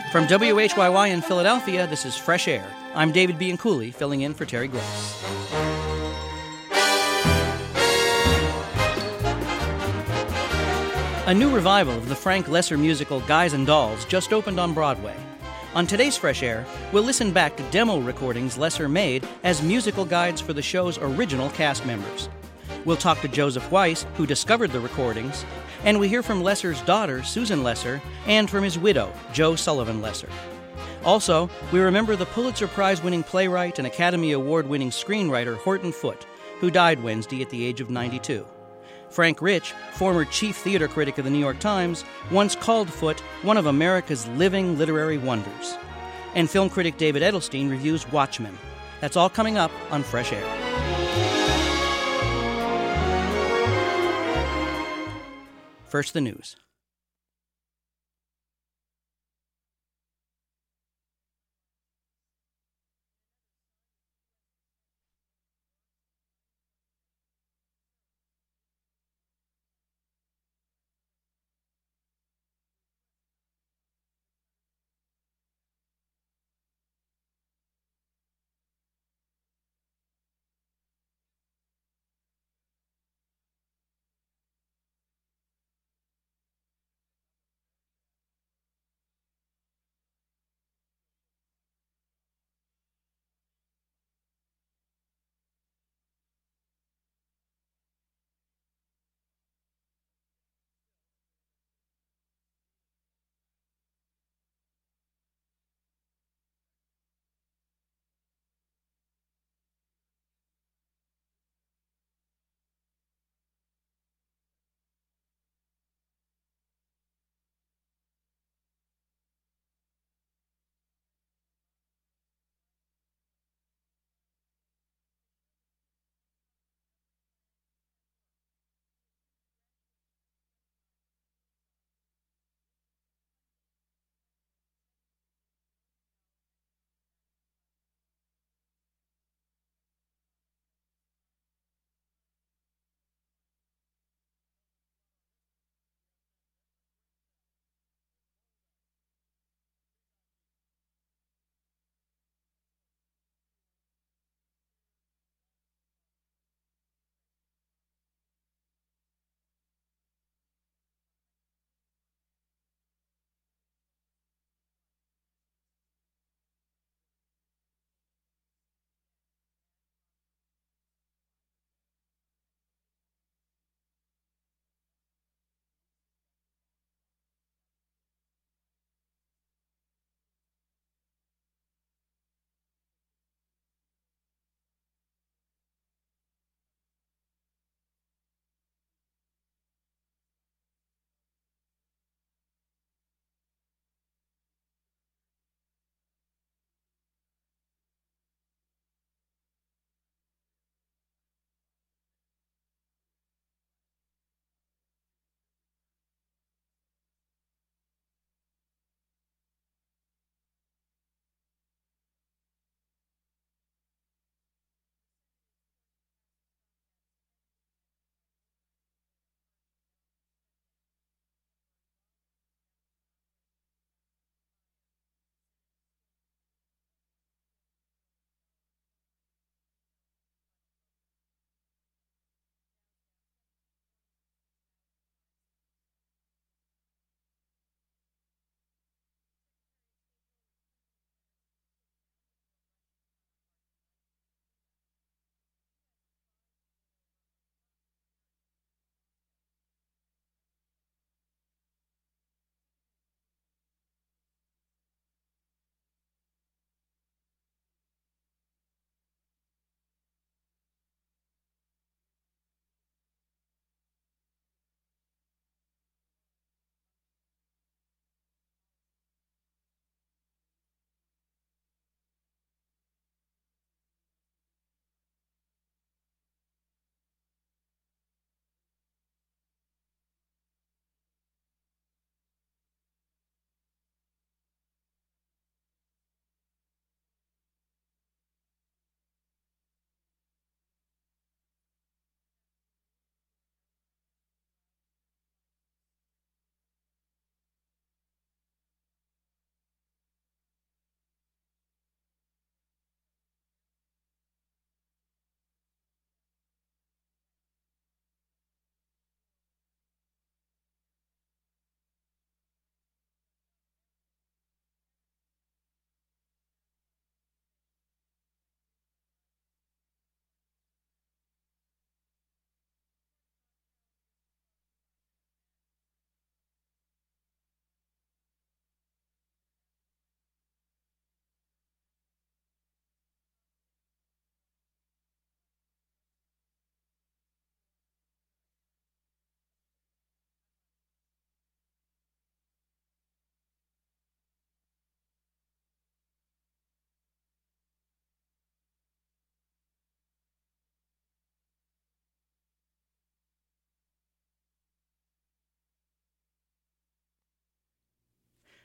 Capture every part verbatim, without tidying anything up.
From W H Y Y in Philadelphia, this is Fresh Air. I'm David Bianculli, filling in for Terry Gross. A new revival of the Frank Lesser musical Guys and Dolls just opened on Broadway. On today's Fresh Air, we'll listen back to demo recordings Lesser made as musical guides for the show's original cast members. We'll talk to Joseph Weiss, who discovered the recordings, and we hear from Lesser's daughter, Susan Lesser, and from his widow, Jo Sullivan Lesser. Also, we remember the Pulitzer Prize-winning playwright and Academy Award-winning screenwriter Horton Foote, who died Wednesday at the age of ninety-two. Frank Rich, former chief theater critic of the New York Times, once called Foote one of America's living literary wonders. And film critic David Edelstein reviews Watchmen. That's all coming up on Fresh Air. First, the news.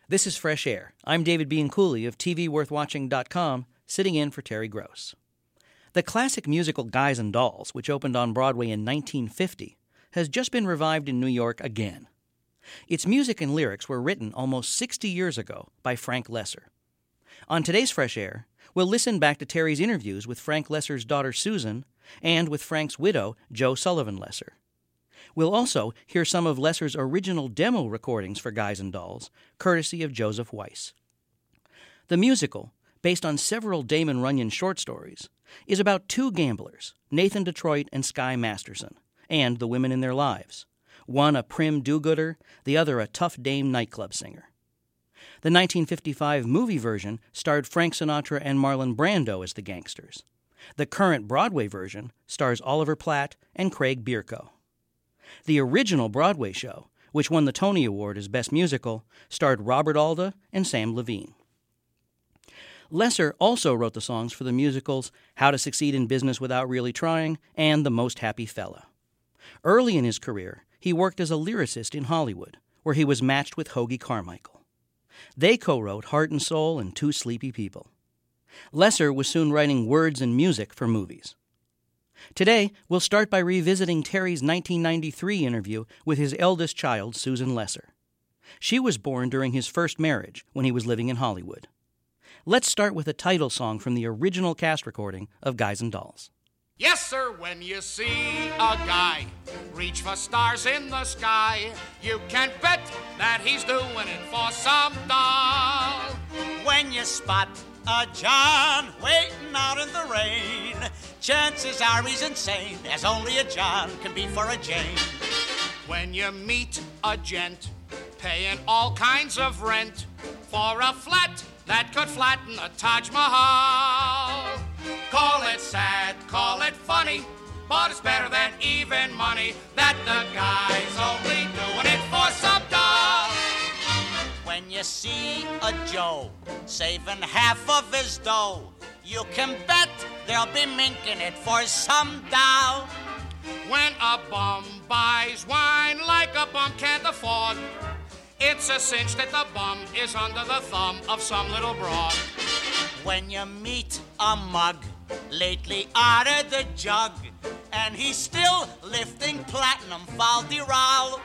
This is Fresh Air. I'm David Bianculli of T V Worth Watching dot com, sitting in for Terry Gross. The classic musical Guys and Dolls, which opened on Broadway in nineteen fifty, has just been revived in New York again. Its music and lyrics were written almost sixty years ago by Frank Loesser. On today's Fresh Air, we'll listen back to Terry's interviews with Frank Loesser's daughter Susan and with Frank's widow, Jo Sullivan Loesser. We'll also hear some of Loesser's original demo recordings for Guys and Dolls, courtesy of Joseph Weiss. The musical, based on several Damon Runyon short stories, is about two gamblers, Nathan Detroit and Sky Masterson, and the women in their lives, one a prim do-gooder, the other a tough dame nightclub singer. The nineteen fifty-five movie version starred Frank Sinatra and Marlon Brando as the gangsters. The current Broadway version stars Oliver Platt and Craig Bierko. The original Broadway show, which won the Tony Award as Best Musical, starred Robert Alda and Sam Levine. Loesser also wrote the songs for the musicals How to Succeed in Business Without Really Trying and The Most Happy Fella. Early in his career, he worked as a lyricist in Hollywood, where he was matched with Hoagy Carmichael. They co-wrote Heart and Soul and Two Sleepy People. Loesser was soon writing words and music for movies. Today, we'll start by revisiting Terry's nineteen ninety-three interview with his eldest child, Susan Loesser. She was born during his first marriage when he was living in Hollywood. Let's start with a title song from the original cast recording of Guys and Dolls. Yes, sir, when you see a guy reach for stars in the sky, you can bet that he's doing it for some doll. When you spot a John waiting out in the rain, chances are he's insane, as only a John can be for a Jane. When you meet a gent paying all kinds of rent for a flat that could flatten a Taj Mahal, call it sad, call it funny, but it's better than even money that the guy's only doing it for some doll. When you see a Joe saving half of his dough, you can bet they'll be minking it for some dough. When a bum buys wine like a bum can't afford, it's a cinch that the bum is under the thumb of some little broad. When you meet a mug lately out of the jug, and he's still lifting platinum fal-de-ral,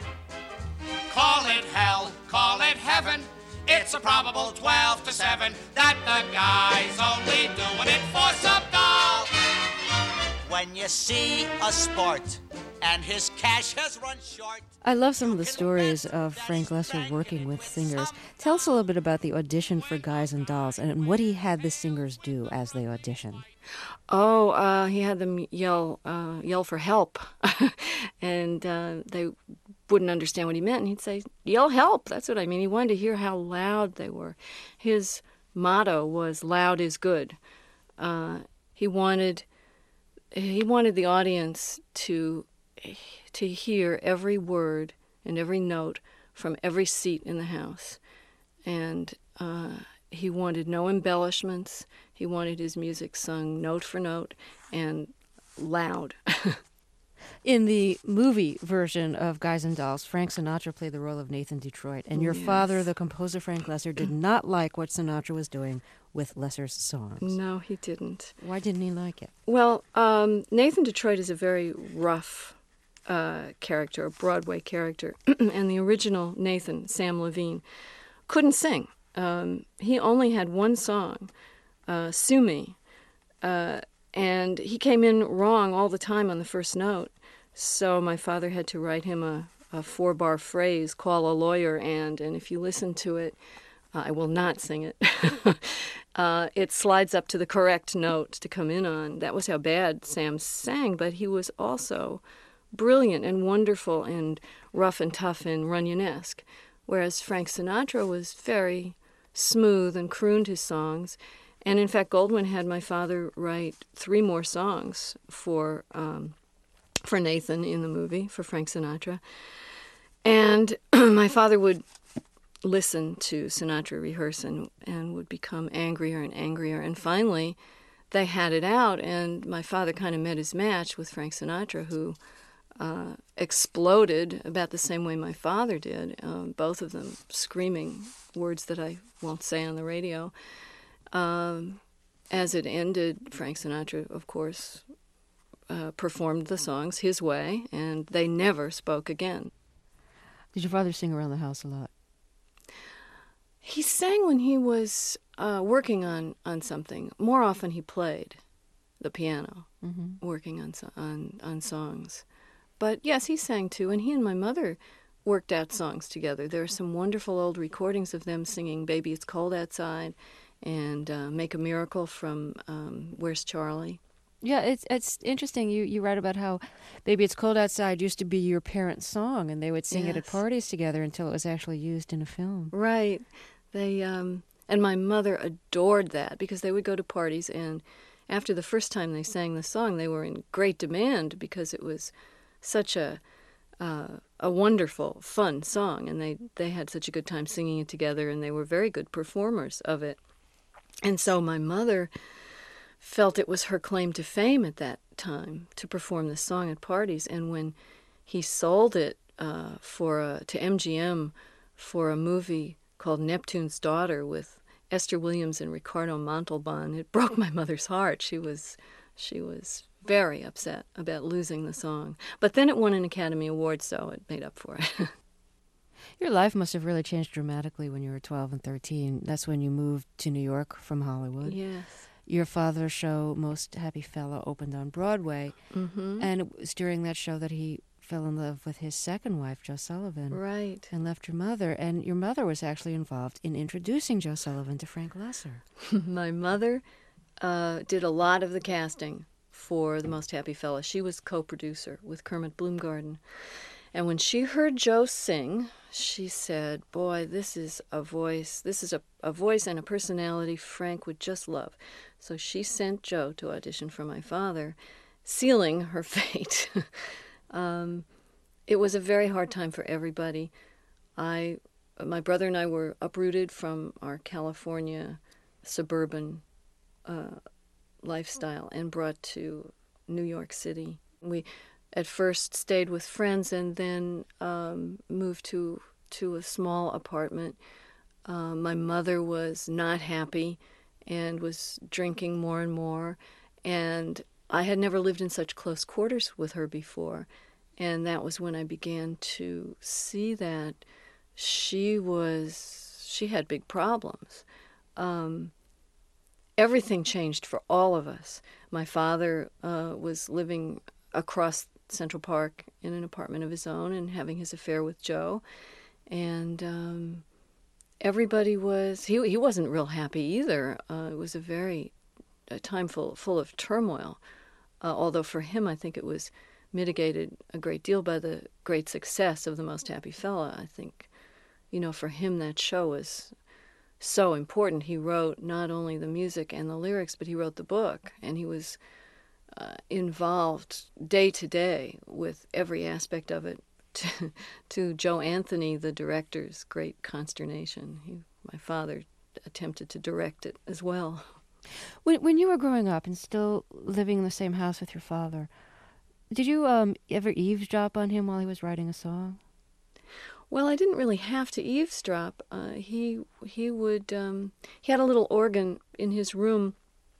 call it hell, call it heaven, it's a probable twelve to seven that the guy's only doing it for some doll. When you see a sport and his cash has run short. I love some of the stories of Frank Loesser working with singers. Tell us a little bit about the audition for Guys and Dolls and what he had the singers do as they auditioned. Oh, uh, he had them yell uh, yell for help, and uh, they wouldn't understand what he meant. And he'd say, yell help, that's what I mean. He wanted to hear how loud they were. His motto was, loud is good. Uh, he wanted he wanted the audience to to hear every word and every note from every seat in the house. And uh, he wanted no embellishments. He wanted his music sung note for note and loud. In the movie version of Guys and Dolls, Frank Sinatra played the role of Nathan Detroit, and your Yes. father, the composer Frank Loesser, did not like what Sinatra was doing with Loesser's songs. No, he didn't. Why didn't he like it? Well, um, Nathan Detroit is a very rough uh, character, a Broadway character, and the original Nathan, Sam Levine, couldn't sing. Um, he only had one song, uh, Sue Me, uh, and he came in wrong all the time on the first note, so my father had to write him a, a four-bar phrase, call a lawyer, and, and if you listen to it, uh, I will not sing it, uh, it slides up to the correct note to come in on. That was how bad Sam sang, but he was also brilliant and wonderful and rough and tough and Runyon-esque, whereas Frank Sinatra was very smooth and crooned his songs. And in fact, Goldwyn had my father write three more songs for um, for Nathan in the movie, for Frank Sinatra. And my father would listen to Sinatra rehearse and, and would become angrier and angrier. And finally, they had it out, and my father kind of met his match with Frank Sinatra, who uh, exploded about the same way my father did, um, both of them screaming words that I won't say on the radio. Um, as it ended, Frank Sinatra, of course, uh, performed the songs his way, and they never spoke again. Did your father sing around the house a lot? He sang when he was uh, working on, on something. More often he played the piano, mm-hmm. working on, on on songs. But yes, he sang too, and he and my mother worked out songs together. There are some wonderful old recordings of them singing Baby It's Cold Outside and uh, Make a Miracle from um, Where's Charlie? Yeah, it's it's interesting. You, you write about how Baby It's Cold Outside used to be your parents' song, and they would sing yes. it at parties together until it was actually used in a film. Right. They um, and my mother adored that because they would go to parties, and after the first time they sang the song, they were in great demand because it was such a uh, a wonderful, fun song, and they, they had such a good time singing it together, and they were very good performers of it. And so my mother felt it was her claim to fame at that time to perform the song at parties, and when he sold it uh, for a, to M G M for a movie called Neptune's Daughter with Esther Williams and Ricardo Montalban, it broke my mother's heart. She was she was very upset about losing the song. But then it won an Academy Award, so it made up for it. Your life must have really changed dramatically when you were twelve and thirteen. That's when you moved to New York from Hollywood. Yes. Your father's show, Most Happy Fella, opened on Broadway, Mm-hmm. and it was during that show that he fell in love with his second wife, Jo Sullivan. Right. And left your mother. And your mother was actually involved in introducing Jo Sullivan to Frank Loesser. My mother uh, did a lot of the casting for The Most Happy Fella. She was co-producer with Kermit Bloomgarden. And when she heard Jo sing, she said, boy, this is a voice, this is a, a voice and a personality Frank would just love. So she sent Jo to audition for my father, sealing her fate. um, it was a very hard time for everybody. I, my brother and I were uprooted from our California suburban uh, lifestyle and brought to New York City. We at first stayed with friends and then um, moved to to a small apartment. Uh, my mother was not happy and was drinking more and more, and I had never lived in such close quarters with her before, and that was when I began to see that she was she had big problems. Um, everything changed for all of us. My father uh, was living across Central Park in an apartment of his own and having his affair with Jo, and um, everybody was he he wasn't real happy either. Uh, it was a very a time full full of turmoil. Uh, although for him, I think it was mitigated a great deal by the great success of The Most Happy Fella. I think, you know, for him that show was so important. He wrote not only the music and the lyrics, but he wrote the book, and he was Uh, involved day to day with every aspect of it, to, to Joe Anthony, the director's great consternation. He, my father attempted to direct it as well. When when you were growing up and still living in the same house with your father, did you um, ever eavesdrop on him while he was writing a song? Well, I didn't really have to eavesdrop. Uh, he he would um, he had a little organ in his room.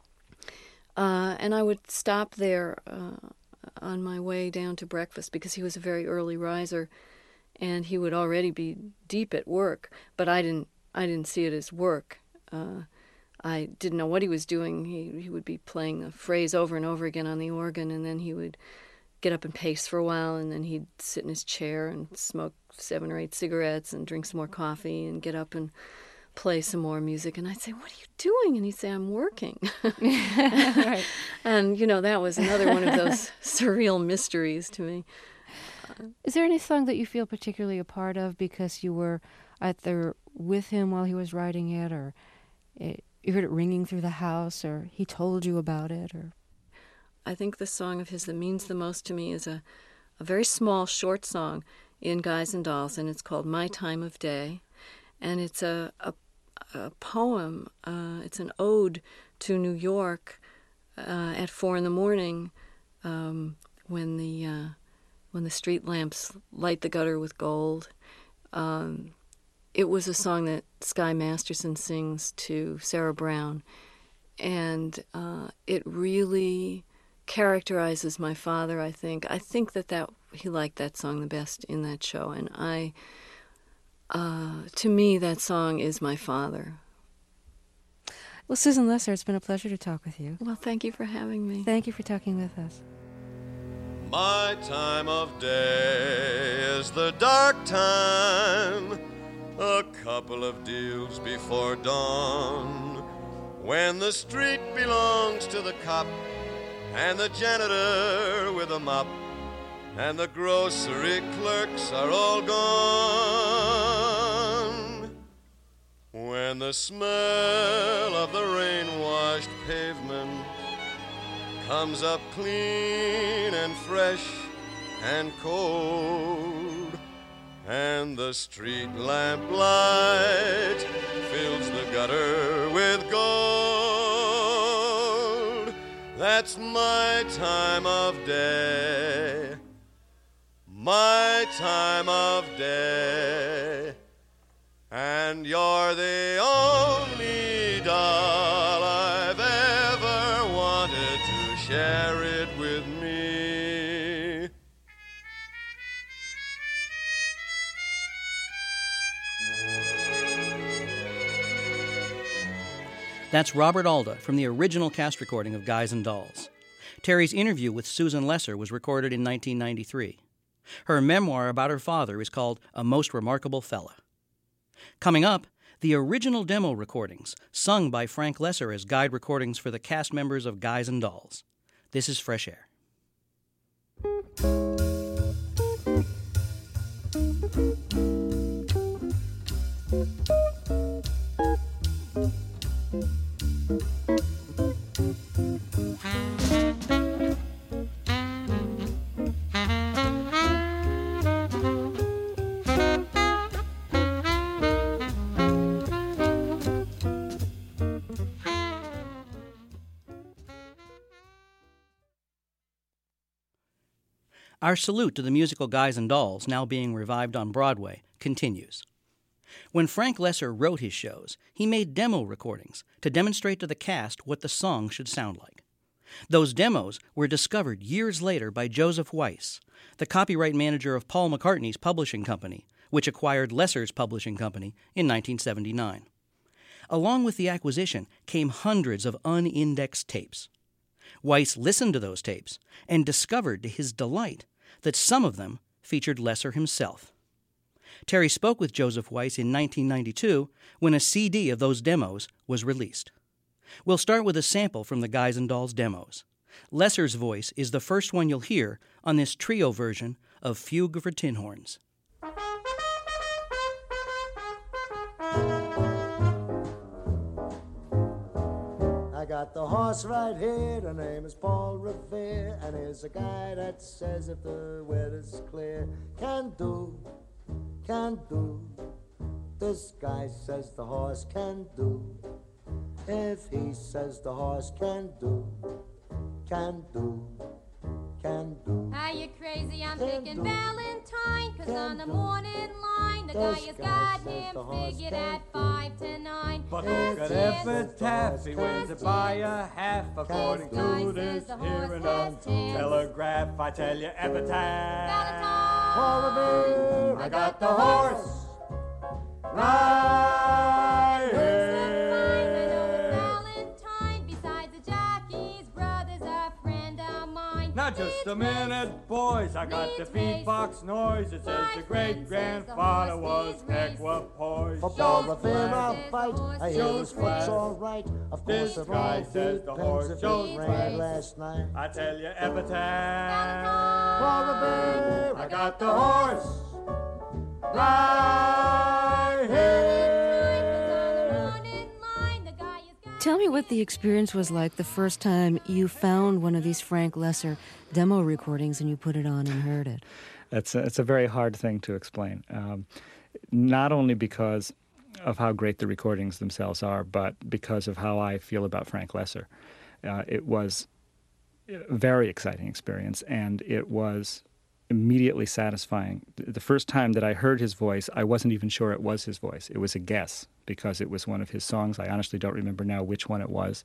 Uh, and I would stop there uh, on my way down to breakfast because he was a very early riser, and he would already be deep at work. But I didn't. I didn't see it as work. Uh, I didn't know what he was doing. He he would be playing a phrase over and over again on the organ, and then he would get up and pace for a while, and then he'd sit in his chair and smoke seven or eight cigarettes and drink some more coffee and get up and play some more music. And I'd say, what are you doing? And he'd say, I'm working. Right. And, you know, that was another one of those surreal mysteries to me. Is there any song that you feel particularly a part of because you were either with him while he was writing it, or it, you heard it ringing through the house, or he told you about it? Or I think the song of his that means the most to me is a, a very small, short song in Guys and Dolls, and it's called My Time of Day. And it's a, a, a poem. Uh, it's an ode to New York uh, at four in the morning um, when the uh, When the Street Lamps Light the Gutter with Gold. Um, it was a song that Sky Masterson sings to Sarah Brown, and uh, it really characterizes my father, I think. I think that, that he liked that song the best in that show, and I, uh, to me, that song is my father. Well, Susan Lesser, it's been a pleasure to talk with you. Well, thank you for having me. Thank you for talking with us. My time of day is the dark time, a couple of deals before dawn, when the street belongs to the cop and the janitor with a mop, and the grocery clerks are all gone. When the smell of the rain-washed pavement comes up clean and fresh and cold, and the street lamp light fills the gutter with gold, that's my time of day, my time of day, and you're the only doll I've ever wanted to share it with me. That's Robert Alda from the original cast recording of Guys and Dolls. Terry's interview with Susan Lesser was recorded in nineteen ninety-three. Her memoir about her father is called A Most Remarkable Fella. Coming up, the original demo recordings, sung by Frank Lesser as guide recordings for the cast members of Guys and Dolls. This is Fresh Air. Our salute to the musical Guys and Dolls, now being revived on Broadway, continues. When Frank Lesser wrote his shows, he made demo recordings to demonstrate to the cast what the song should sound like. Those demos were discovered years later by Joseph Weiss, the copyright manager of Paul McCartney's publishing company, which acquired Lesser's publishing company in nineteen seventy-nine. Along with the acquisition came hundreds of unindexed tapes. Weiss listened to those tapes and discovered to his delight that some of them featured Lesser himself. Terry spoke with Joseph Weiss in nineteen ninety-two when a C D of those demos was released. We'll start with a sample from the Guys and Dolls demos. Lesser's voice is the first one you'll hear on this trio version of Fugue for Tin Horns. I got the horse right here, the name is Paul Revere, and here's a guy that says if the weather's clear, can do, can do. This guy says the horse can do. If he says the horse can do, can do, can do. Are you crazy? I'm picking Valentine, cause on the morning line, the guy has got him figured at five to nine. But look at epitaph, he wins it by a half, according to this here and on Telegraph. I tell you, epitaph. Valentine! I got the horse right here. Now just a minute, boys, I got the beatbox noise. It says the great-grandfather was equipoise. For Paul Revere I'll fight, I hear his foot's all right. Of course This it guy all says the horse depends if shows it rained fight. last night. I tell you, epitaph. Paul Revere, I got the horse right here. Tell me what the experience was like the first time you found one of these Frank Lesser demo recordings and you put it on and heard it. It's a, it's a very hard thing to explain, um, not only because of how great the recordings themselves are, but because of how I feel about Frank Lesser. Uh, it was a very exciting experience, and it was immediately satisfying. The first time that I heard his voice, I wasn't even sure it was his voice. It was a guess because it was one of his songs. I honestly don't remember now which one it was.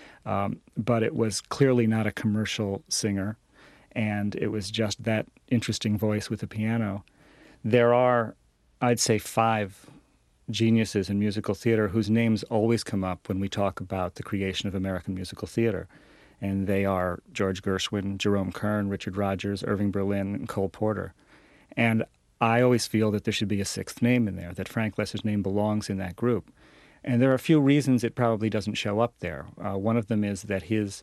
Um, but it was clearly not a commercial singer, and it was just that interesting voice with the piano. There are, I'd say, five geniuses in musical theater whose names always come up when we talk about the creation of American musical theater. And they are George Gershwin, Jerome Kern, Richard Rodgers, Irving Berlin, and Cole Porter. And I always feel that there should be a sixth name in there, that Frank Loesser's name belongs in that group. And there are a few reasons it probably doesn't show up there. Uh, one of them is that his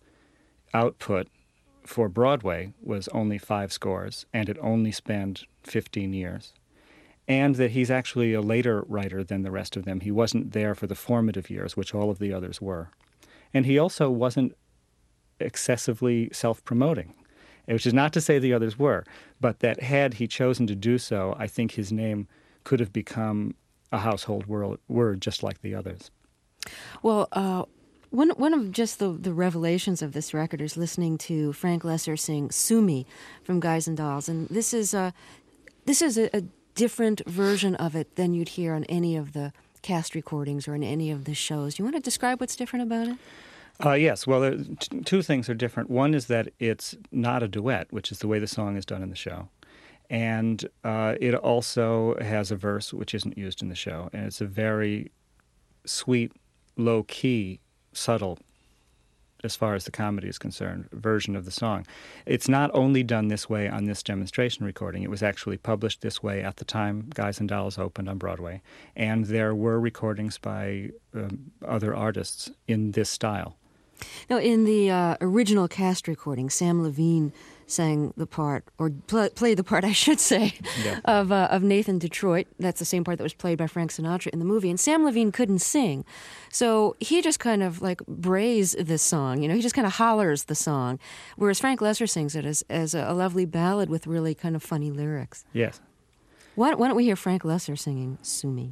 output for Broadway was only five scores, and it only spanned fifteen years. And that he's actually a later writer than the rest of them. He wasn't there for the formative years, which all of the others were. And he also wasn't excessively self-promoting, which is not to say the others were, but that had he chosen to do so, I think his name could have become a household word, word just like the others. Well, uh, one one of just the, the revelations of this record is listening to Frank Loesser sing "Sue Me" from Guys and Dolls, and this is a this is a, a different version of it than you'd hear on any of the cast recordings or in any of the shows. Do you want to describe what's different about it? Uh, yes, well, there, t- two things are different. One is that it's not a duet, which is the way the song is done in the show. And uh, it also has a verse which isn't used in the show. And it's a very sweet, low-key, subtle, as far as the comedy is concerned, version of the song. It's not only done this way on this demonstration recording. It was actually published this way at the time Guys and Dolls opened on Broadway. And there were recordings by um, other artists in this style. Now, in the uh, original cast recording, Sam Levine sang the part, or pl- played the part, I should say, yeah. of uh, of Nathan Detroit. That's the same part that was played by Frank Sinatra in the movie. And Sam Levine couldn't sing, so he just kind of like brays this song. You know, he just kind of hollers the song, whereas Frank Loesser sings it as as a, a lovely ballad with really kind of funny lyrics. Yes. Why, why don't we hear Frank Loesser singing "Sue Me"?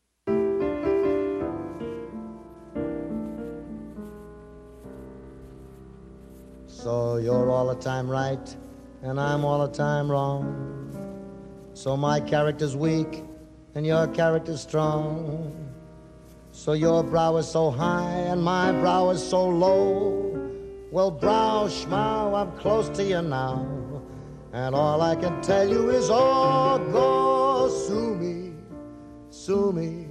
So you're all the time right, and I'm all the time wrong. So my character's weak, and your character's strong. So your brow is so high, and my brow is so low. Well, brow, schmow, I'm close to you now. And all I can tell you is, oh, go sue me, sue me.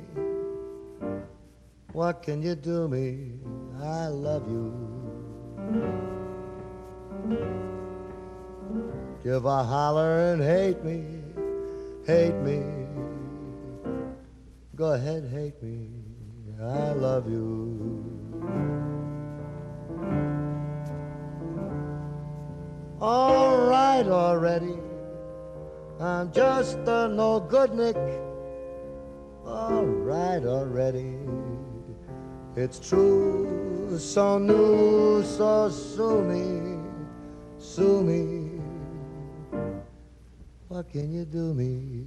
What can you do me? I love you. Give a holler and hate me, hate me. Go ahead, hate me. I love you. All right already. I'm just a no-good-nick. All right already. It's true, so new, so sue me, sue me. What can you do me?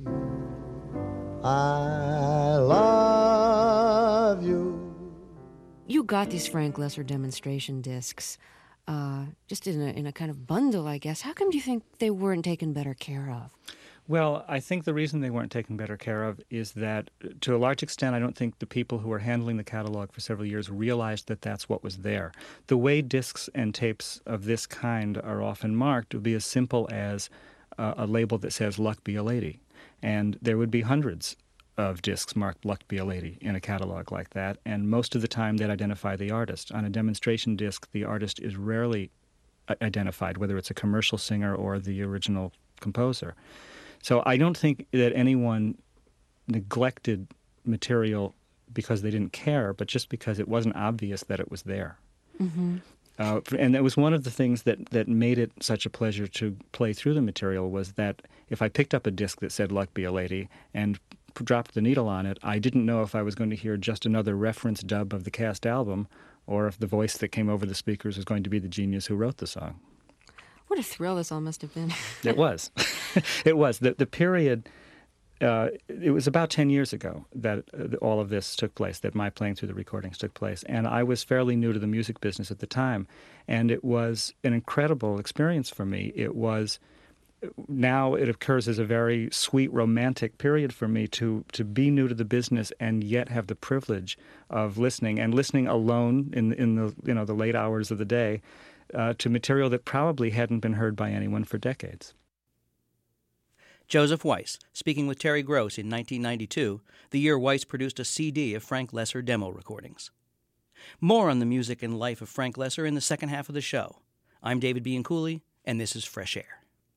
I love you. You got these Frank Loesser demonstration discs, uh, just in a, in a kind of bundle, I guess. How come do you think they weren't taken better care of? Well, I think the reason they weren't taken better care of is that, to a large extent, I don't think the people who were handling the catalog for several years realized that that's what was there. The way discs and tapes of this kind are often marked would be as simple as uh, a label that says, "Luck Be a Lady." And there would be hundreds of discs marked "Luck Be a Lady" in a catalog like that, and most of the time they'd identify the artist. On a demonstration disc, the artist is rarely identified, whether it's a commercial singer or the original composer. So I don't think that anyone neglected material because they didn't care, but just because it wasn't obvious that it was there. Mm-hmm. Uh, and that was one of the things that, that made it such a pleasure to play through the material, was that if I picked up a disc that said "Luck Be a Lady" and dropped the needle on it, I didn't know if I was going to hear just another reference dub of the cast album, or if the voice that came over the speakers was going to be the genius who wrote the song. What a thrill this all must have been. It was. It was. The, the period, uh, it was about ten years ago that uh, all of this took place, that my playing through the recordings took place. And I was fairly new to the music business at the time. And it was an incredible experience for me. It was now it occurs as a very sweet, romantic period for me to to be new to the business and yet have the privilege of listening and listening alone in in the you know the late hours of the day uh, to material that probably hadn't been heard by anyone for decades. Joseph Weiss, speaking with Terry Gross in nineteen ninety-two, the year Weiss produced a C D of Frank Loesser demo recordings. More on the music and life of Frank Loesser in the second half of the show. I'm David Bianculli, and this is Fresh Air.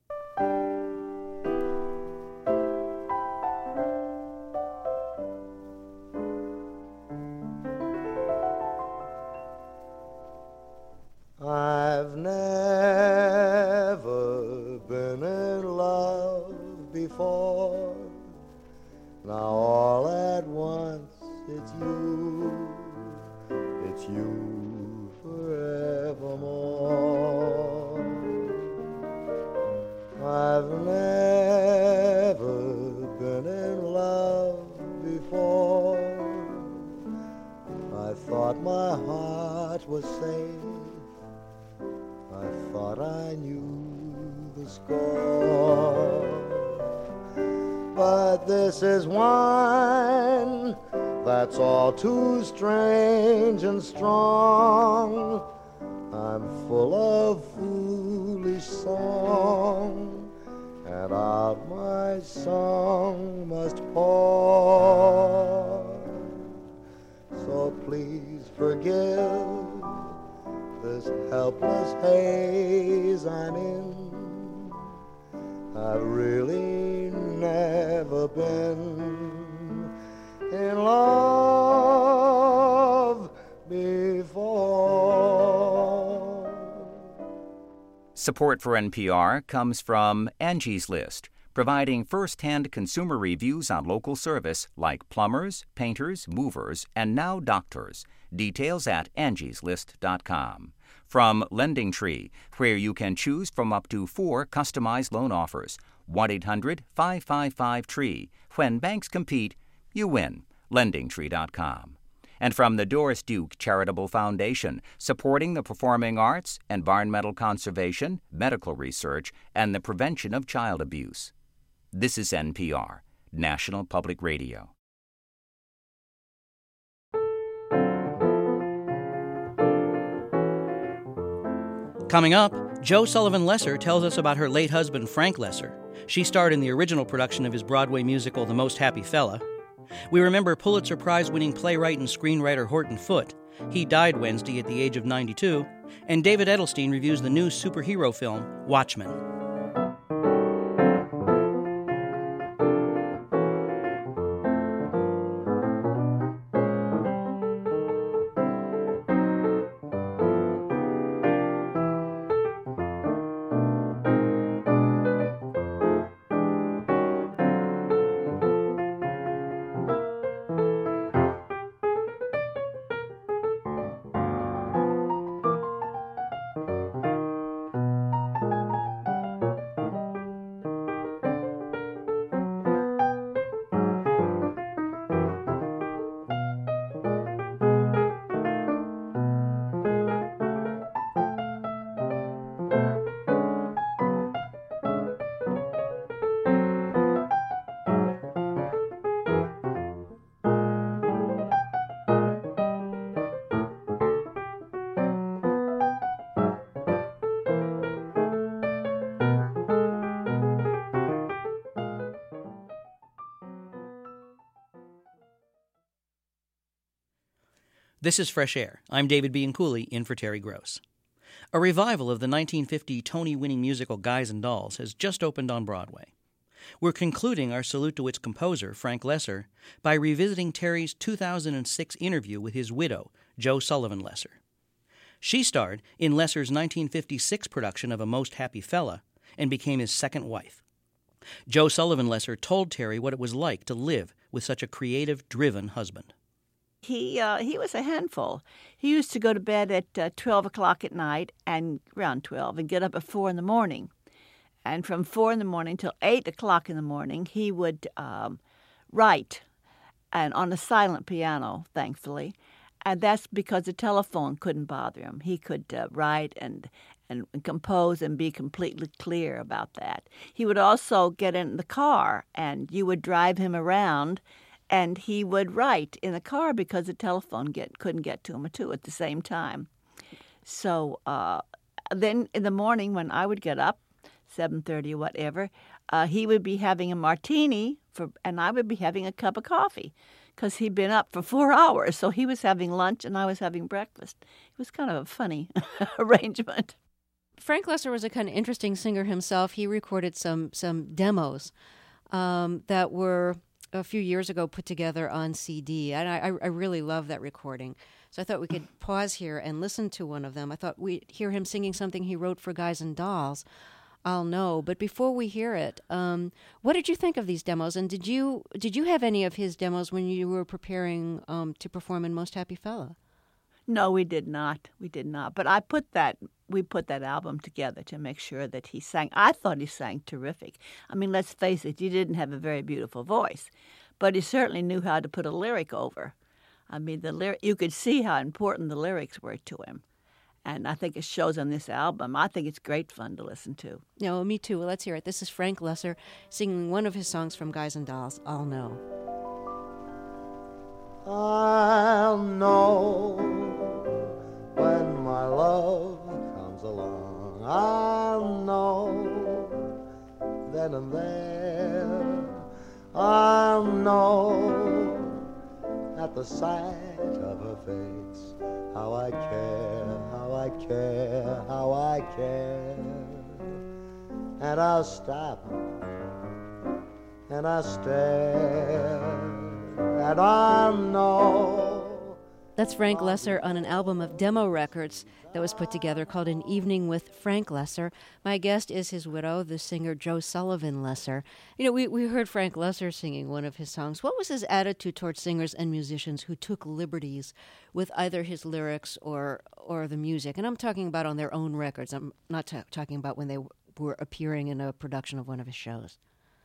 I've never been in love before. Now all at once it's you, it's you forevermore. I've never been in love before. I thought my heart was safe, I thought I knew the score. But this is wine that's all too strange and strong. I'm full of foolish song, and out my song must pour. So please forgive this helpless haze I'm in. I've really never been in love before. Support for N P R comes from Angie's List, providing first-hand consumer reviews on local service like plumbers, painters, movers, and now doctors. Details at angies list dot com. From Lending Tree, where you can choose from up to four customized loan offers. one eight hundred five five five tree. When banks compete, you win. lending tree dot com. And from the Doris Duke Charitable Foundation, supporting the performing arts, environmental conservation, medical research, and the prevention of child abuse. This is N P R, National Public Radio. Coming up, Jo Sullivan Loesser tells us about her late husband, Frank Loesser. She starred in the original production of his Broadway musical, The Most Happy Fella. We remember Pulitzer Prize-winning playwright and screenwriter Horton Foote. He died Wednesday at the age of ninety-two. And David Edelstein reviews the new superhero film, Watchmen. This is Fresh Air. I'm David Bianculli, in for Terry Gross. A revival of the nineteen fifty Tony-winning musical Guys and Dolls has just opened on Broadway. We're concluding our salute to its composer, Frank Loesser, by revisiting Terry's two thousand six interview with his widow, Jo Sullivan Loesser. She starred in Loesser's nineteen fifty-six production of A Most Happy Fella and became his second wife. Jo Sullivan Loesser told Terry what it was like to live with such a creative, driven husband. He uh, he was a handful. He used to go to bed at uh, twelve o'clock at night, and around twelve, and get up at four in the morning. And from four in the morning till eight o'clock in the morning, he would um, write, and on a silent piano, thankfully. And that's because the telephone couldn't bother him. He could uh, write, and and, and compose and be completely clear about that. He would also get in the car, and you would drive him around, and he would write in the car because the telephone get, couldn't get to him too at the same time. So uh, then in the morning when I would get up, seven thirty or whatever, uh, he would be having a martini, for, and I would be having a cup of coffee because he'd been up for four hours. So he was having lunch and I was having breakfast. It was kind of a funny arrangement. Frank Loesser was a kind of interesting singer himself. He recorded some some demos um, that were a few years ago put together on C D, and I, I really love that recording. So I thought we could pause here and listen to one of them. I thought we'd hear him singing something he wrote for Guys and Dolls, I'll Know. But before we hear it, um, what did you think of these demos? And did you did you have any of his demos when you were preparing um, to perform in Most Happy Fella? No, we did not. We did not. But I put that, we put that album together to make sure that he sang. I thought he sang terrific. I mean, let's face it, he didn't have a very beautiful voice, but he certainly knew how to put a lyric over. I mean, the lyric, you could see how important the lyrics were to him. And I think it shows on this album. I think it's great fun to listen to. No, me too. Well, let's hear it. This is Frank Loesser singing one of his songs from Guys and Dolls, I'll Know. I'll know when my love comes along. I'll know then and there. I'll know at the sight of her face how I care, how I care, how I care. And I'll stop and I'll stare. And I know. That's Frank Loesser on an album of demo records that was put together called An Evening with Frank Loesser. My guest is his widow, the singer Jo Sullivan Loesser. You know, we, we heard Frank Loesser singing one of his songs. What was his attitude towards singers and musicians who took liberties with either his lyrics or or the music? And I'm talking about on their own records. I'm not t- talking about when they w- were appearing in a production of one of his shows.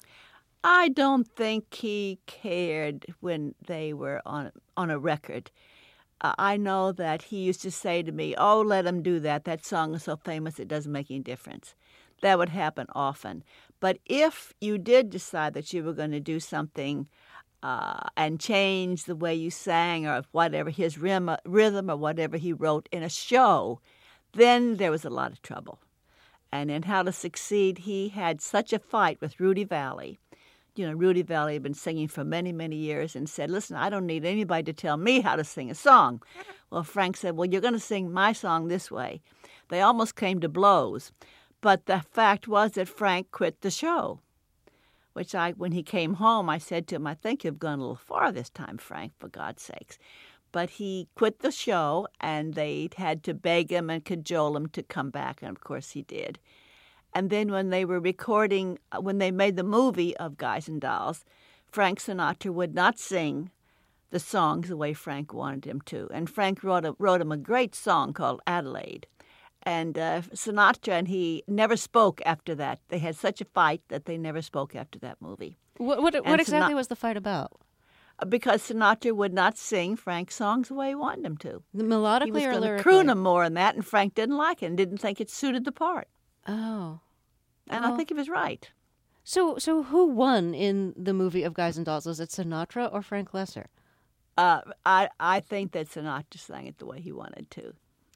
I don't think he cared when they were on on a record. Uh, I know that he used to say to me, "Oh, let him do that. That song is so famous, it doesn't make any difference." That would happen often. But if you did decide that you were going to do something uh, and change the way you sang or whatever, his rhythm, rhythm or whatever he wrote in a show, then there was a lot of trouble. And in How to Succeed, he had such a fight with Rudy Valley. You know, Rudy Valley had been singing for many, many years and said, "Listen, I don't need anybody to tell me how to sing a song." Well, Frank said, "Well, you're going to sing my song this way." They almost came to blows. But the fact was that Frank quit the show, which I, when he came home, I said to him, "I think you've gone a little far this time, Frank, for God's sakes." But he quit the show, and they had to beg him and cajole him to come back, and of course he did. And then when they were recording, when they made the movie of Guys and Dolls, Frank Sinatra would not sing the songs the way Frank wanted him to. And Frank wrote, a, wrote him a great song called Adelaide. And uh, Sinatra and he never spoke after that. They had such a fight that they never spoke after that movie. What, what, what exactly Sin- was the fight about? Because Sinatra would not sing Frank's songs the way he wanted him to. Melodically he was or going lyrically? to croon him more than that, and Frank didn't like it and didn't think it suited the part. Oh. And well, I think he was right. So so who won in the movie of Guys and Dolls? Was it Sinatra or Frank Loesser? Uh, I I think that Sinatra sang it the way he wanted to.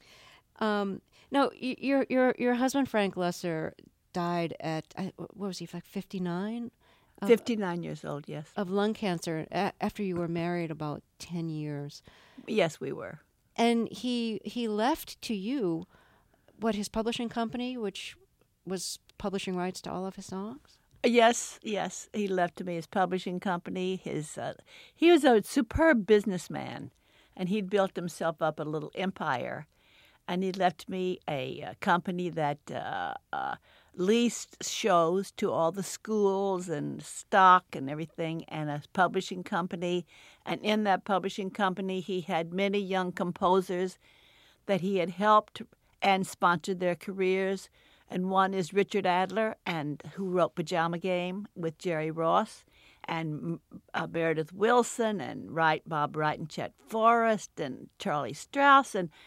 Um, no, your your your husband Frank Loesser died at, what was he, like fifty-nine? fifty-nine years old, yes. Of lung cancer after you were married about ten years. Yes, we were. And he he left to you, what, his publishing company, which was publishing rights to all of his songs? Yes, yes. He left to me his publishing company. His uh, he was a superb businessman, and he'd built himself up a little empire. And he left me a, a company that uh, uh, leased shows to all the schools and stock and everything, and a publishing company. And in that publishing company, he had many young composers that he had helped and sponsored their careers. And one is Richard Adler, and who wrote Pajama Game with Jerry Ross, and uh, Meredith Wilson, and Wright, Bob Wright and Chet Forrest, and Charlie Strauss, and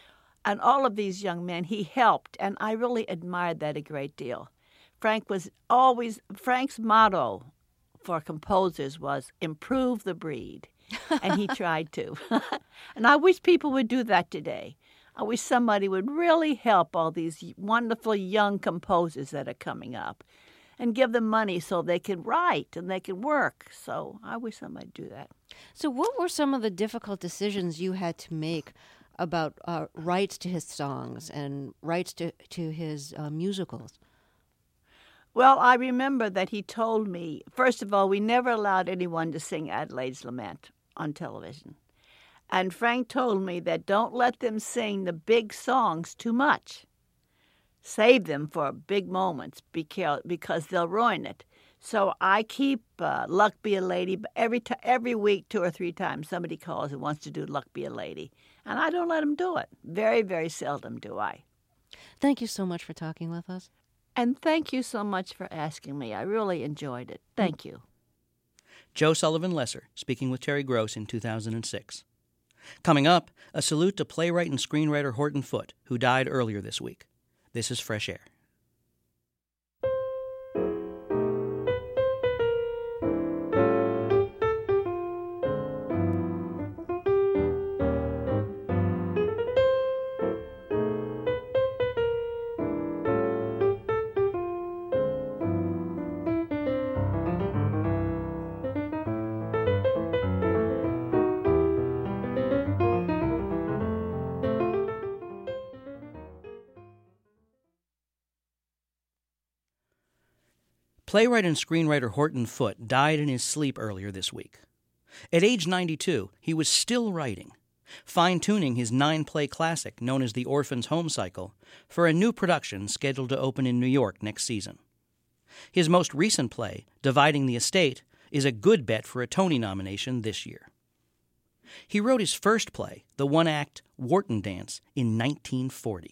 and all of these young men he helped, and I really admired that a great deal. Frank was always, Frank's motto for composers was improve the breed, and he tried to. And I wish people would do that today. I wish somebody would really help all these wonderful young composers that are coming up and give them money so they can write and they can work. So I wish somebody would do that. So what were some of the difficult decisions you had to make about uh, rights to his songs and rights to, to his uh, musicals? Well, I remember that he told me, first of all, we never allowed anyone to sing Adelaide's Lament on television. And Frank told me that don't let them sing the big songs too much. Save them for big moments because they'll ruin it. So I keep uh, Luck Be a Lady, but every, t- every week, two or three times, somebody calls and wants to do Luck Be a Lady. And I don't let them do it. Very, very seldom do I. Thank you so much for talking with us. And thank you so much for asking me. I really enjoyed it. Thank you. Joe Sullivan Lesser, speaking with Terry Gross in two thousand six. Coming up, a salute to playwright and screenwriter Horton Foote, who died earlier this week. This is Fresh Air. Playwright and screenwriter Horton Foote died in his sleep earlier this week. At age ninety-two, he was still writing, fine-tuning his nine-play classic known as The Orphan's Home Cycle for a new production scheduled to open in New York next season. His most recent play, Dividing the Estate, is a good bet for a Tony nomination this year. He wrote his first play, the one-act Wharton Dance, in nineteen forty.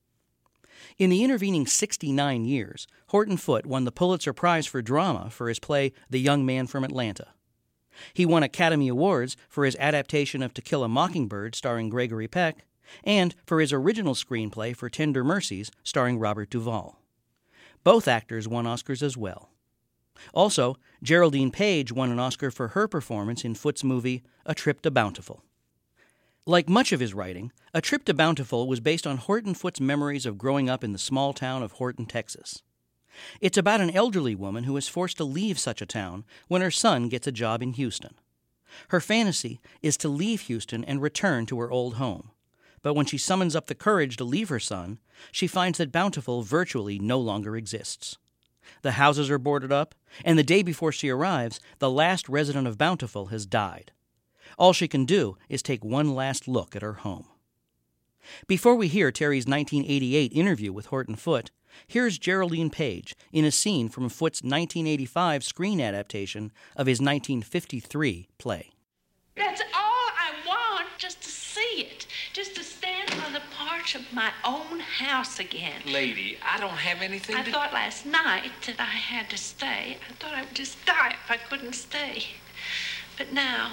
In the intervening sixty-nine years, Horton Foote won the Pulitzer Prize for Drama for his play The Young Man from Atlanta. He won Academy Awards for his adaptation of To Kill a Mockingbird starring Gregory Peck and for his original screenplay for Tender Mercies starring Robert Duvall. Both actors won Oscars as well. Also, Geraldine Page won an Oscar for her performance in Foote's movie A Trip to Bountiful. Like much of his writing, A Trip to Bountiful was based on Horton Foote's memories of growing up in the small town of Horton, Texas. It's about an elderly woman who is forced to leave such a town when her son gets a job in Houston. Her fantasy is to leave Houston and return to her old home. But when she summons up the courage to leave her son, she finds that Bountiful virtually no longer exists. The houses are boarded up, and the day before she arrives, the last resident of Bountiful has died. All she can do is take one last look at her home. Before we hear Terry's nineteen eighty-eight interview with Horton Foote, here's Geraldine Page in a scene from Foote's nineteen eighty-five screen adaptation of his nineteen fifty-three play. That's all I want, just to see it, just to stand on the porch of my own house again. Lady, I don't have anything I to... thought last night that I had to stay. I thought I would just die if I couldn't stay. But now,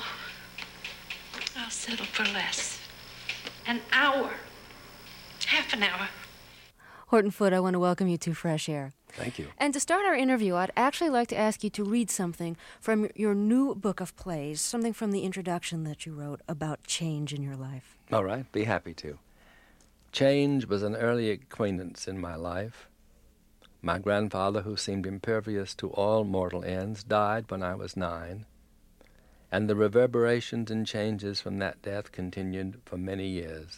I'll settle for less. An hour. Half an hour. Horton Foote, I want to welcome you to Fresh Air. Thank you. And to start our interview, I'd actually like to ask you to read something from your new book of plays, something from the introduction that you wrote about change in your life. All right, be happy to. Change was an early acquaintance in my life. My grandfather, who seemed impervious to all mortal ends, died when I was nine, and the reverberations and changes from that death continued for many years.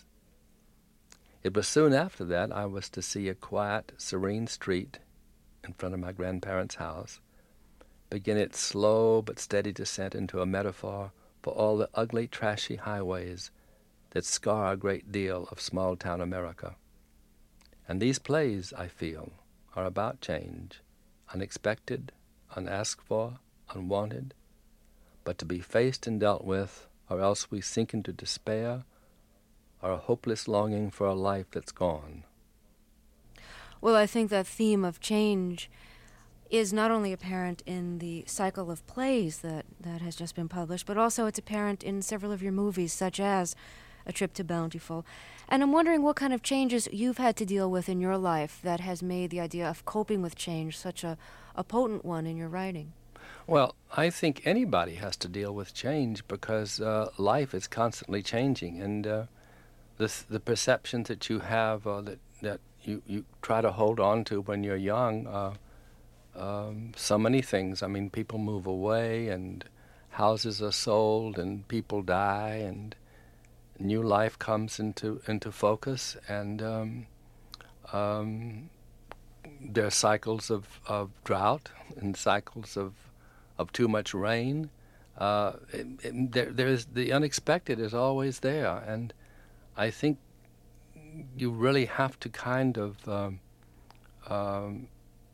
It was soon after that I was to see a quiet, serene street in front of my grandparents' house begin its slow but steady descent into a metaphor for all the ugly, trashy highways that scar a great deal of small-town America. And these plays, I feel, are about change, unexpected, unasked for, unwanted, but to be faced and dealt with, or else we sink into despair or a hopeless longing for a life that's gone. Well, I think that theme of change is not only apparent in the cycle of plays that, that has just been published, but also it's apparent in several of your movies, such as A Trip to Bountiful. And I'm wondering what kind of changes you've had to deal with in your life that has made the idea of coping with change such a, a potent one in your writing. Well, I think anybody has to deal with change because uh, life is constantly changing, and uh, the the perceptions that you have uh, that that you, you try to hold on to when you're young, uh, um, so many things. I mean, people move away, and houses are sold, and people die, and new life comes into into focus, and um, um, there are cycles of, of drought and cycles of of too much rain. Uh, it, it, there, there's the unexpected is always there, and I think you really have to kind of um, um,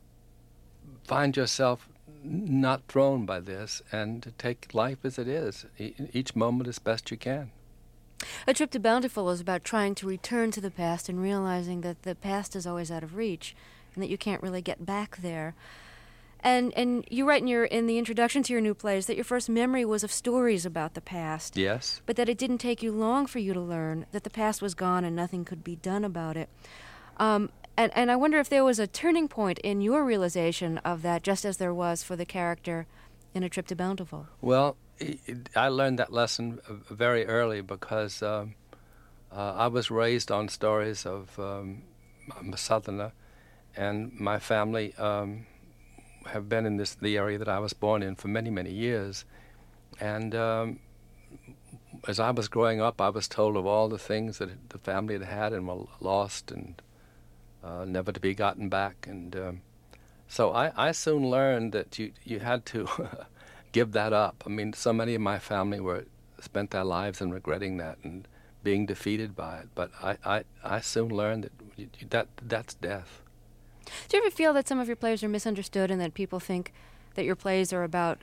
find yourself not thrown by this and to take life as it is, e- each moment as best you can. A Trip to Bountiful is about trying to return to the past and realizing that the past is always out of reach and that you can't really get back there. And and you write in your in the introduction to your new plays that your first memory was of stories about the past. Yes. But that it didn't take you long for you to learn that the past was gone and nothing could be done about it. Um, and, and I wonder if there was a turning point in your realization of that, just as there was for the character in A Trip to Bountiful. Well, I learned that lesson very early because um, uh, I was raised on stories of, um, I'm a Southerner, and my family um, have been in this the area that I was born in for many, many years. And um, as I was growing up, I was told of all the things that the family had had and were lost and uh, never to be gotten back. And um, so I, I soon learned that you, you had to give that up. I mean, so many of my family were spent their lives in regretting that and being defeated by it. But I, I, I soon learned that you, that that's death. Do you ever feel that some of your plays are misunderstood and that people think that your plays are about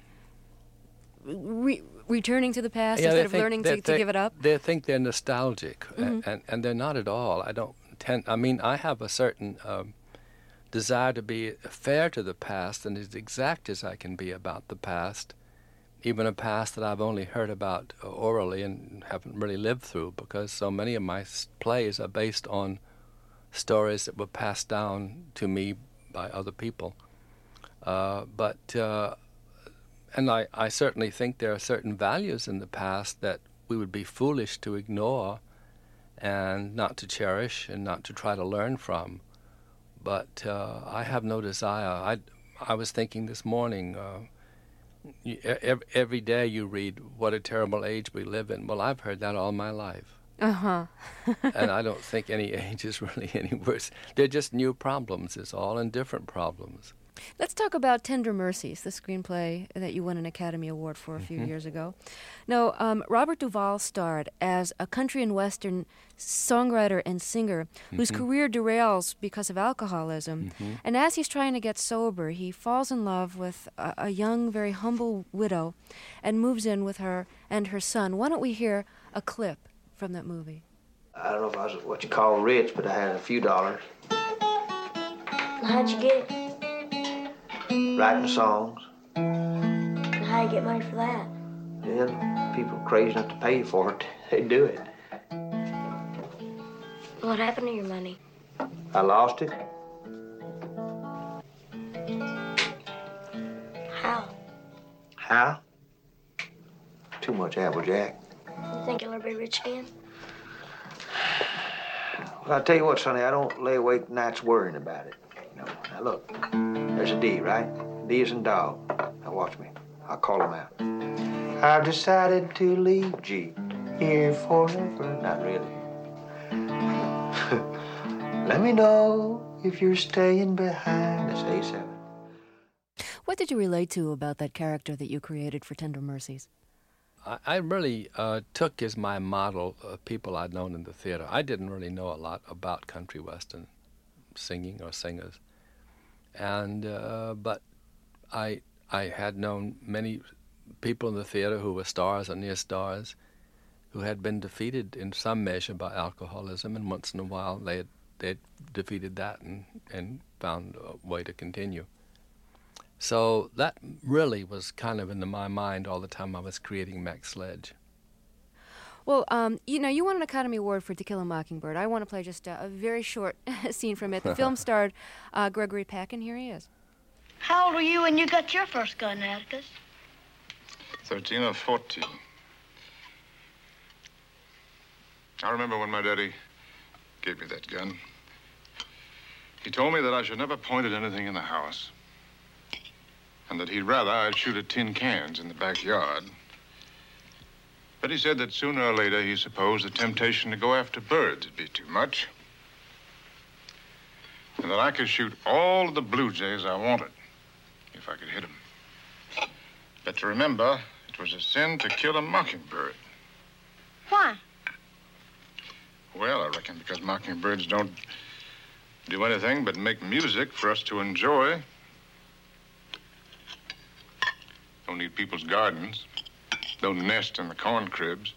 re- returning to the past yeah, instead of think, learning to, to give it up? They think they're nostalgic, Mm-hmm. and, and, and they're not at all. I don't tend. I mean, I have a certain um, desire to be fair to the past and as exact as I can be about the past, even a past that I've only heard about orally and haven't really lived through, because so many of my plays are based on stories that were passed down to me by other people. Uh, but, uh, and I, I certainly think there are certain values in the past that we would be foolish to ignore and not to cherish and not to try to learn from. But uh, I have no desire. I, I was thinking this morning, uh, you, every, every day you read, what a terrible age we live in. Well, I've heard that all my life. Uh-huh. And I don't think any age is really any worse. They're just new problems is all, and different problems. Let's talk about Tender Mercies, the screenplay that you won an Academy Award for a few Mm-hmm. years ago. Now, um, Robert Duvall starred as a country and western songwriter and singer whose Mm-hmm. career derails because of alcoholism. Mm-hmm. And as he's trying to get sober, he falls in love with a, a young, very humble widow and moves in with her and her son. Why don't we hear a clip from that movie? I don't know if I was what you call rich, but I had a few dollars. How'd you get it? Writing songs. And how you get money for that? Yeah, people crazy enough to pay you for it, they do it. What happened to your money? I lost it. How? How? Too much Applejack. You think you'll ever be rich again? Well, I'll tell you what, Sonny, I don't lay awake nights worrying about it. You know, now look, there's a D, right? D is in dog. Now watch me. I'll call him out. I've decided to leave G here forever. Not really. Let me know if you're staying behind. That's A seven. What did you relate to about that character that you created for Tender Mercies? I, I really uh, took as my model uh, people I'd known in the theater. I didn't really know a lot about country western singing or singers, and uh, but I I had known many people in the theater who were stars or near stars, who had been defeated in some measure by alcoholism, and once in a while they had they defeated that and and found a way to continue. So that really was kind of in my mind all the time I was creating Max Sledge. Well, um, you know, you won an Academy Award for To Kill a Mockingbird. I want to play just a, a very short scene from it. The film starred uh, Gregory Peck, and here he is. How old were you when you got your first gun, Atticus? Thirteen or fourteen. I remember when my daddy gave me that gun. He told me that I should never point at anything in the house, and that he'd rather I'd shoot at tin cans in the backyard. But he said that sooner or later he supposed the temptation to go after birds would be too much, and that I could shoot all of the blue jays I wanted, if I could hit them. But to remember, it was a sin to kill a mockingbird. Why? Well, I reckon because mockingbirds don't do anything but make music for us to enjoy. Don't need people's gardens. Don't nest in the corn cribs.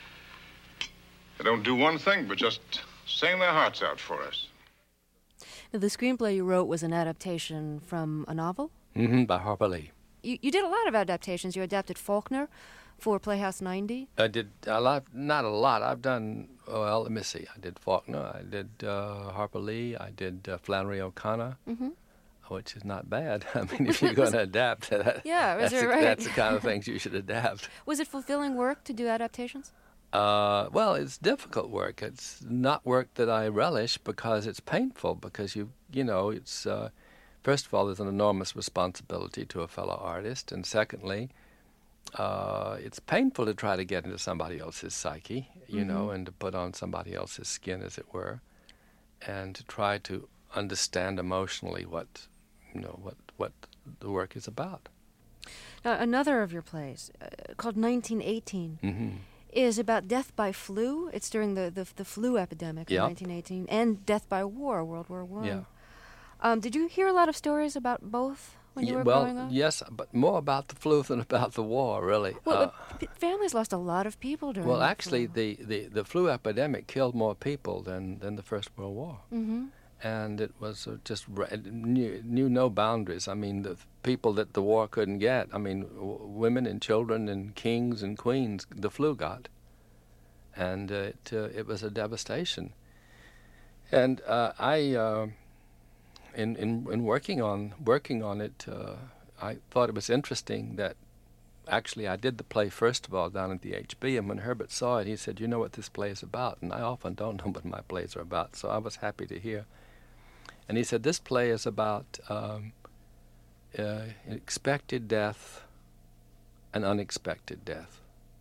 They don't do one thing but just sing their hearts out for us. Now, the screenplay you wrote was an adaptation from a novel? Mm-hmm, by Harper Lee. You, you did a lot of adaptations. You adapted Faulkner for Playhouse ninety. I did a lot, not a lot. I've done, well, let me see. I did Faulkner, I did uh, Harper Lee, I did uh, Flannery O'Connor, mm-hmm. which is not bad. I mean, if you're going to adapt, that, yeah, that's, it the, right? that's the kind of things you should adapt. Was it fulfilling work to do adaptations? Uh, well, it's difficult work. It's not work that I relish because it's painful, because you, you know, it's, uh, first of all, there's an enormous responsibility to a fellow artist, and secondly, uh, it's painful to try to get into somebody else's psyche, you mm-hmm. know, and to put on somebody else's skin, as it were, and to try to understand emotionally what, you know, what, what the work is about. Now, another of your plays, uh, called nineteen eighteen, mm-hmm. is about death by flu. It's during the, the, the flu epidemic yeah. in nineteen eighteen, and death by war, World War One. Yeah. Um, did you hear a lot of stories about both when you yeah, were well, growing up? Yes, but more about the flu than about the war, really. Well, uh, p- families lost a lot of people during Well, the actually, flu. the, the, the flu epidemic killed more people than, than the First World War. Mm-hmm. And it was uh, just, it knew, knew no boundaries. I mean, the people that the war couldn't get, I mean, w- women and children and kings and queens, the flu got. And uh, it, uh, it was a devastation. And uh, I, uh, in, in in working on working on it, uh, I thought it was interesting that actually I did the play first of all down at the H B, and when Herbert saw it, he said, "You know what this play is about?" And I often don't know what my plays are about, so I was happy to hear. And he said, "This play is about um, uh, expected death and unexpected death."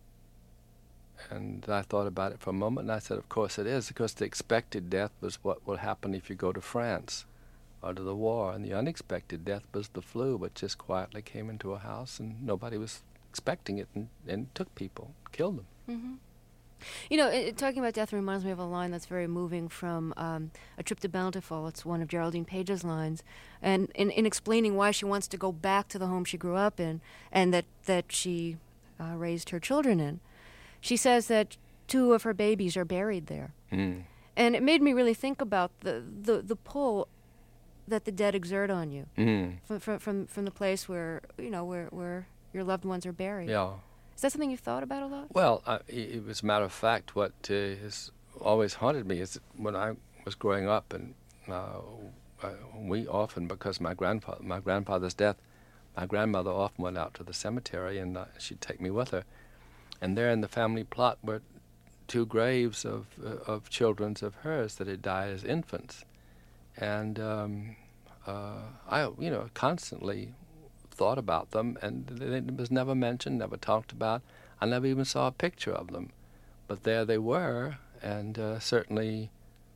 And I thought about it for a moment, and I said, of course it is, because the expected death was what will happen if you go to France or to the war, and the unexpected death was the flu, which just quietly came into a house, and nobody was expecting it, and, and took people, killed them. Mm-hmm. You know, it, talking about death reminds me of a line that's very moving from um, A Trip to Bountiful. It's one of Geraldine Page's lines. And in, in explaining why she wants to go back to the home she grew up in and that, that she uh, raised her children in, she says that two of her babies are buried there. Mm. And it made me really think about the, the, the pull that the dead exert on you mm. from, from, from, from the place where, you know, where, where your loved ones are buried. Yeah. Is that something you've thought about a lot? Well, uh, it was a matter of fact, what uh, has always haunted me is that when I was growing up, and uh, uh, we often, because my grandfather, my grandfather's death, my grandmother often went out to the cemetery, and uh, she'd take me with her. And there in the family plot were two graves of uh, of children of hers that had died as infants, and um, uh, I, you know, constantly thought about them, and it was never mentioned, never talked about. I never even saw a picture of them, but there they were, and uh, certainly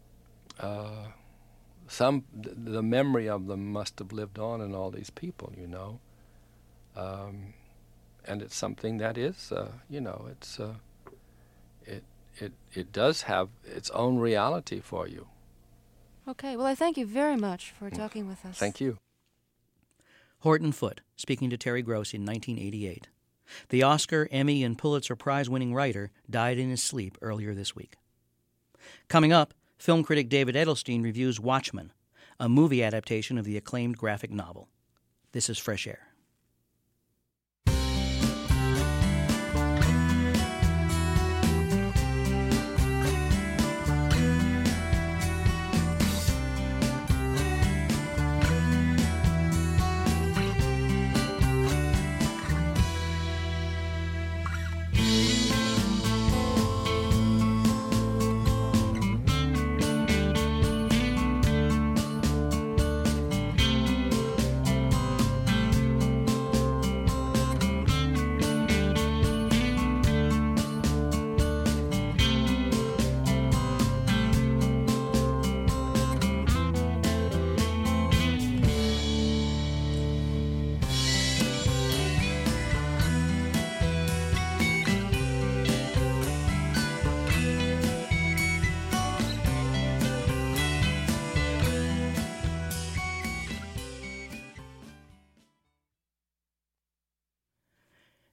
uh, some th- the memory of them must have lived on in all these people, you know. Um, and it's something that is, uh, you know, it's uh, it it it does have its own reality for you. Okay, well, I thank you very much for talking with us. Thank you. Horton Foote, speaking to Terry Gross in nineteen eighty-eight. The Oscar, Emmy, and Pulitzer Prize-winning writer died in his sleep earlier this week. Coming up, film critic David Edelstein reviews Watchmen, a movie adaptation of the acclaimed graphic novel. This is Fresh Air.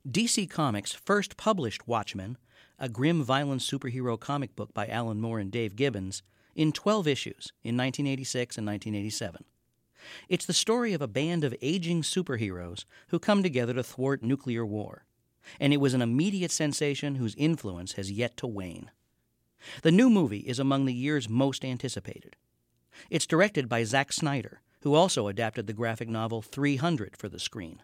D C Comics first published Watchmen, a grim, violent superhero comic book by Alan Moore and Dave Gibbons, in twelve issues in nineteen eighty-six and nineteen eighty-seven. It's the story of a band of aging superheroes who come together to thwart nuclear war, and it was an immediate sensation whose influence has yet to wane. The new movie is among the year's most anticipated. It's directed by Zack Snyder, who also adapted the graphic novel three hundred for the screen.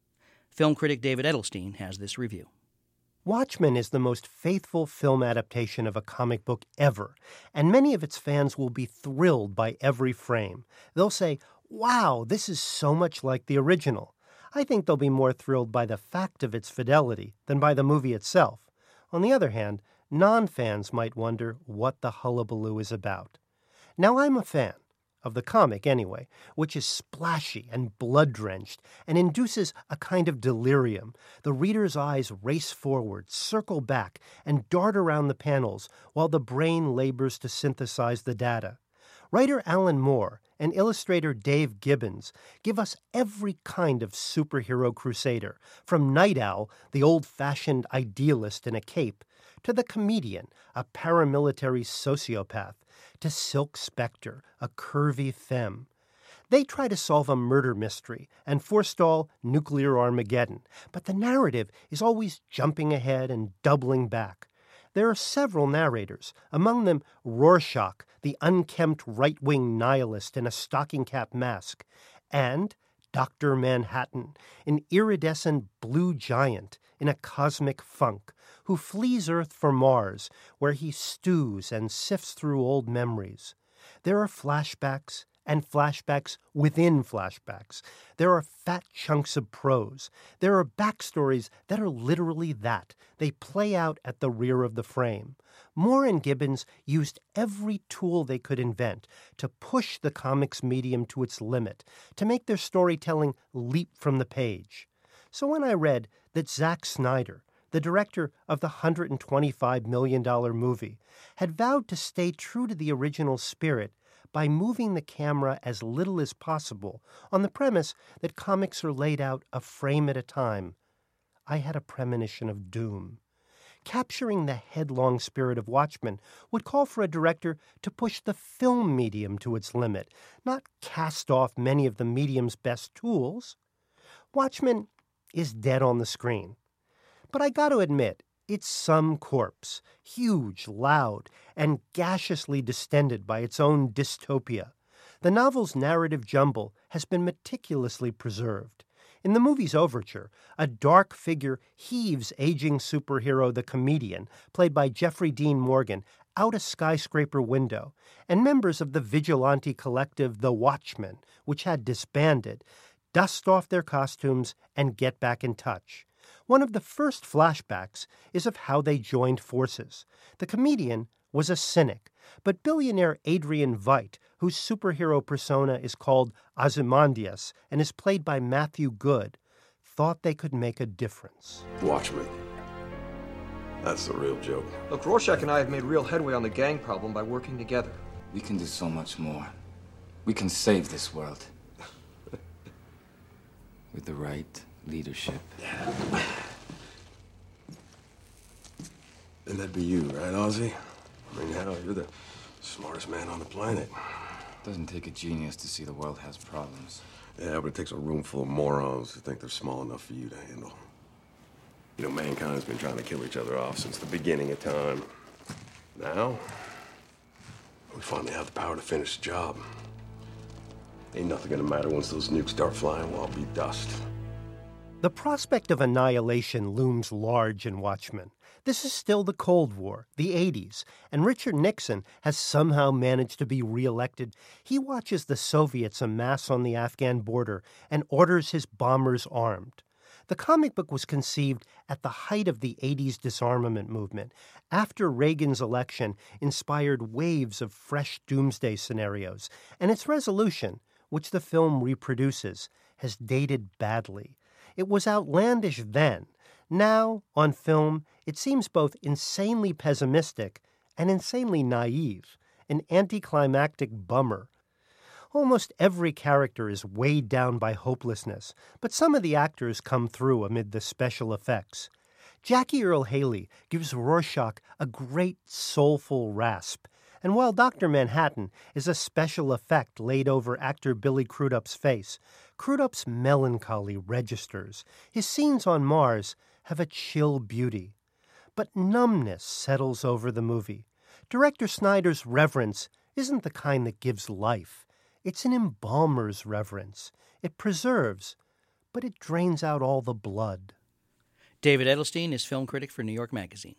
Film critic David Edelstein has this review. Watchmen is the most faithful film adaptation of a comic book ever, and many of its fans will be thrilled by every frame. They'll say, "Wow, this is so much like the original." I think they'll be more thrilled by the fact of its fidelity than by the movie itself. On the other hand, non-fans might wonder what the hullabaloo is about. Now, I'm a fan, of the comic anyway, which is splashy and blood-drenched and induces a kind of delirium. The reader's eyes race forward, circle back, and dart around the panels while the brain labors to synthesize the data. Writer Alan Moore and illustrator Dave Gibbons give us every kind of superhero crusader, from Night Owl, the old-fashioned idealist in a cape, to the comedian, a paramilitary sociopath, to Silk Spectre, a curvy femme. They try to solve a murder mystery and forestall nuclear Armageddon, but the narrative is always jumping ahead and doubling back. There are several narrators, among them Rorschach, the unkempt right-wing nihilist in a stocking-cap mask, and Doctor Manhattan, an iridescent blue giant in a cosmic funk, who flees Earth for Mars, where he stews and sifts through old memories. There are flashbacks and flashbacks within flashbacks. There are fat chunks of prose. There are backstories that are literally that. They play out at the rear of the frame. Moore and Gibbons used every tool they could invent to push the comics medium to its limit, to make their storytelling leap from the page. So when I read that Zack Snyder, the director of the one hundred twenty-five million dollars movie, had vowed to stay true to the original spirit by moving the camera as little as possible on the premise that comics are laid out a frame at a time, I had a premonition of doom. Capturing the headlong spirit of Watchmen would call for a director to push the film medium to its limit, not cast off many of the medium's best tools. Watchmen is dead on the screen. But I got to admit, it's some corpse, huge, loud, and gaseously distended by its own dystopia. The novel's narrative jumble has been meticulously preserved. In the movie's overture, a dark figure heaves aging superhero the Comedian, played by Jeffrey Dean Morgan, out a skyscraper window, and members of the vigilante collective The Watchmen, which had disbanded, dust off their costumes and get back in touch. One of the first flashbacks is of how they joined forces. The Comedian was a cynic, but billionaire Adrian Veidt, whose superhero persona is called Ozymandias and is played by Matthew Good, thought they could make a difference. Watchmen. That's the real joke. Look, Rorschach and I have made real headway on the gang problem by working together. We can do so much more. We can save this world. With the right leadership. And that'd be you, right, Ozzy? I mean, hell, you're the smartest man on the planet. Doesn't take a genius to see the world has problems. Yeah, but it takes a room full of morons who think they're small enough for you to handle. You know, mankind's been trying to kill each other off since the beginning of time. Now, we finally have the power to finish the job. Ain't nothing gonna matter once those nukes start flying, we'll all be dust. The prospect of annihilation looms large in Watchmen. This is still the Cold War, the eighties, and Richard Nixon has somehow managed to be reelected. He watches the Soviets amass on the Afghan border and orders his bombers armed. The comic book was conceived at the height of the eighties disarmament movement. After Reagan's election inspired waves of fresh doomsday scenarios, and its resolution, which the film reproduces, has dated badly. It was outlandish then. Now, on film, it seems both insanely pessimistic and insanely naive, an anticlimactic bummer. Almost every character is weighed down by hopelessness, but some of the actors come through amid the special effects. Jackie Earle Haley gives Rorschach a great soulful rasp, and while Doctor Manhattan is a special effect laid over actor Billy Crudup's face, Crudup's melancholy registers. His scenes on Mars have a chill beauty. But numbness settles over the movie. Director Snyder's reverence isn't the kind that gives life. It's an embalmer's reverence. It preserves, but it drains out all the blood. David Edelstein is film critic for New York Magazine.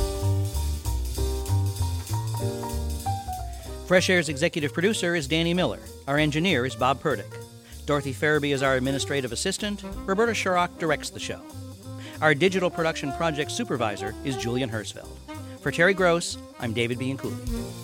Fresh Air's executive producer is Danny Miller. Our engineer is Bob Purdick. Dorothy Farabee is our administrative assistant. Roberta Sharrock directs the show. Our digital production project supervisor is Julian Hersfeld. For Terry Gross, I'm David Bianculli.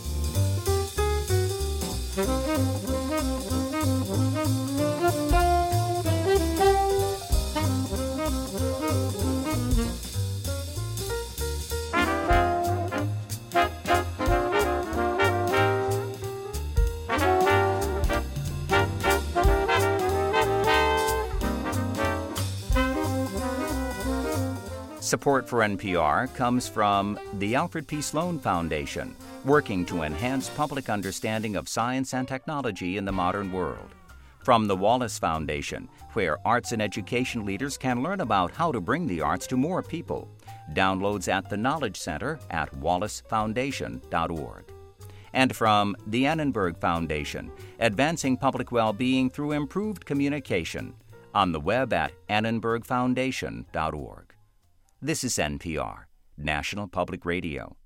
Support for N P R comes from the Alfred P. Sloan Foundation, working to enhance public understanding of science and technology in the modern world. From the Wallace Foundation, where arts and education leaders can learn about how to bring the arts to more people. Downloads at the Knowledge Center at wallace foundation dot org. And from the Annenberg Foundation, advancing public well-being through improved communication. On the web at annenberg foundation dot org. This is N P R, National Public Radio.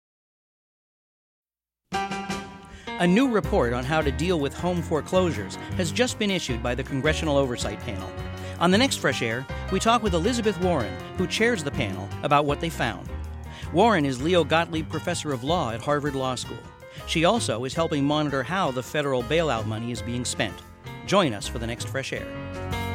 A new report on how to deal with home foreclosures has just been issued by the Congressional Oversight Panel. On the next Fresh Air, we talk with Elizabeth Warren, who chairs the panel, about what they found. Warren is Leo Gottlieb Professor of Law at Harvard Law School. She also is helping monitor how the federal bailout money is being spent. Join us for the next Fresh Air.